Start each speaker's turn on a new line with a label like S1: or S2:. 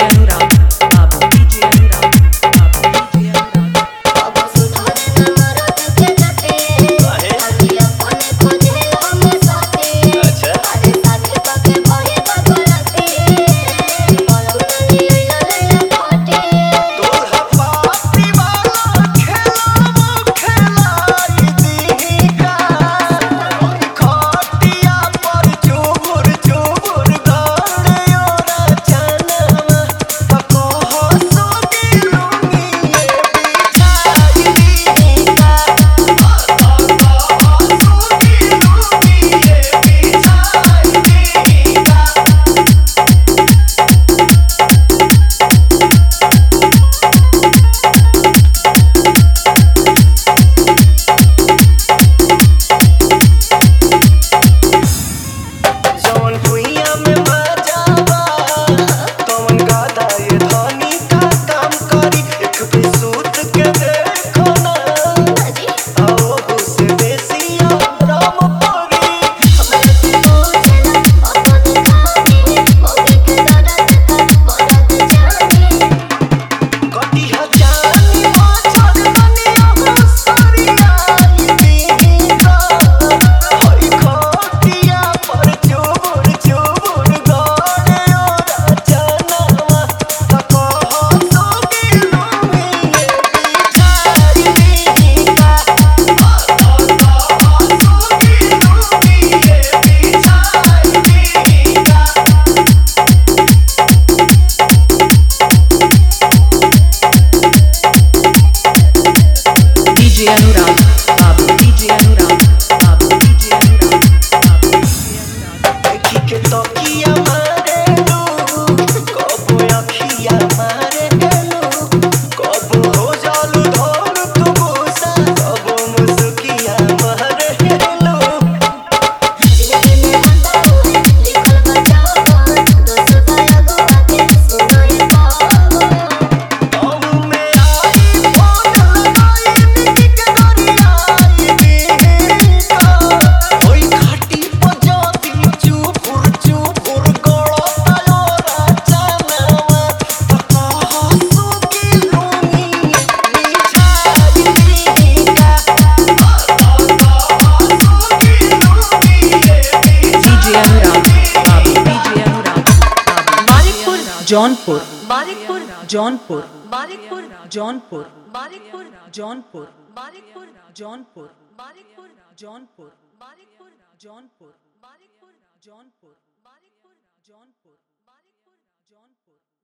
S1: Anurag, Babu DJ Anurag, Babu DJ Anurag.
S2: बाबा सुधारे न मरद के जते अभी अपन खोजेला में साथे अरे साथे पके भए बगलते बलम नहीं लैला फाटे
S3: तोरा पापी वाला खेलाई दी का खटिया पर चुबुर चुबुर गड़े ओरा चनवा तको हसो की लुंगी ये बिछाई दी का हसो की लुंगी ये बिछाई दी का जवन भुइया में मजावा तवन गादा ये धनी का काम करी एक भी सूत के देखो ना
S2: अजी
S3: आओ हुसे बेसिया राम परी
S2: हमरा से पूछला अपन खाने मोगी के दर्द का मरद जाने
S3: कटिया जानी मचर दुनिया में सारी आई दी का हई खटिया पर चुबुर चुबुर गड़े ओरा चनवा तको हसो की लुंगी ये बिछाई दी का हसो की लुंगी ये बिछाई दी का
S1: DJ Anurag, Babu DJ Anurag, Babu DJ Anurag, Babu DJ Anurag.
S3: देखी के तकिया मारे लू कबो अखिया मारे गेलू कबो हो जालू धर तू गुस्सा कबो मुस्किया मारे गेलू
S2: जिंदगी में बंदा हुए लिखल बचावा दोस्त भाया गोवा के सुनाए पावा
S3: अब में आई फोन लगाई निकी के दरियाई दी का ओई घाटी पर जाती चुपुर चुपुर गड़ता ओरा चनवा तको हसो की लुंगी बिछाई दी का हसो की लुंगी ये
S1: DJ Anurag, Babu DJ Anurag, Babu
S4: Malikpur
S1: Jaunpur,
S4: Malikpur
S1: Jaunpur,
S4: Malikpur
S1: Jaunpur,
S4: Malikpur
S1: Jaunpur,
S4: Malikpur
S1: Jaunpur,
S4: Malikpur
S1: Jaunpur,
S4: Malikpur
S1: Jaunpur,
S4: Malikpur
S1: Jaunpur,
S4: Malikpur
S1: Jaunpur,
S4: Malikpur
S1: Jaunpur.